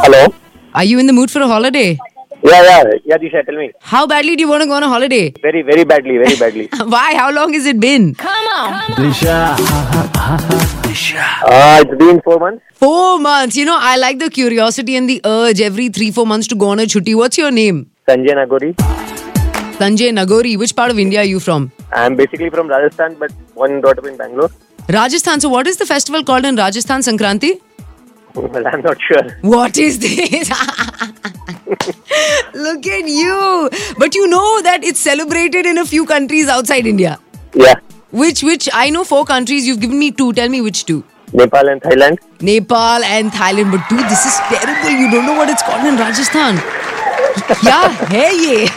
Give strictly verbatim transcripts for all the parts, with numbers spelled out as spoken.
Hello. Are you in the mood for a holiday? Yeah, yeah, yeah, Disha, tell me. How badly do you want to go on a holiday? Very, very badly, very badly. Why? How long has it been? Uh, it's been four months. Four months. You know, I like the curiosity and the urge every three, four months to go on a chutti. What's your name? Sanjay Nagori. Sanjay Nagori. Which part of India are you from? I'm basically from Rajasthan, but born and brought up in Bangalore. Rajasthan. So what is the festival called in Rajasthan? Sankranti? Well, I'm not sure. What is this? Look at you. But you know that it's celebrated in a few countries outside India. Yeah. Which, which, I know four countries. You've given me two. Tell me which two. Nepal and Thailand. Nepal and Thailand. But dude, this is terrible. You don't know what it's called in Rajasthan. Kya hai ye?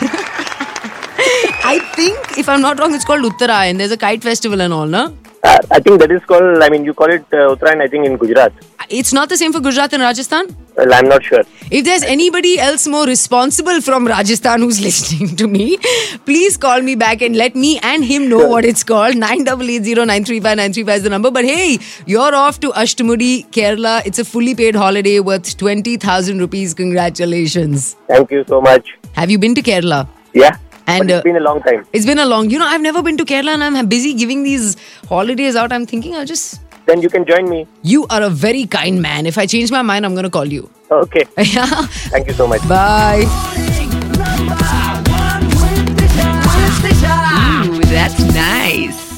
I think, if I'm not wrong, it's called Uttarayan. There's a kite festival and all, no? Uh, I think that is called, I mean, you call it uh, Uttarayan, I think, in Gujarat. It's not the same for Gujarat and Rajasthan? Well, I'm not sure. If there's anybody else more responsible from Rajasthan who's listening to me, please call me back and let me and him know what it's called. nine eight eight zero nine three five nine three five is the number. But hey, you're off to Ashtamudi, Kerala. It's a fully paid holiday worth twenty thousand rupees. Congratulations. Thank you so much. Have you been to Kerala? Yeah. And but it's uh, been a long time. It's been a long... You know, I've never been to Kerala and I'm busy giving these holidays out. I'm thinking I'll just... Then you can join me. You are a very kind man. If I change my mind, I'm going to call you. Okay. Yeah. Thank you so much. Bye. Ooh, that's nice.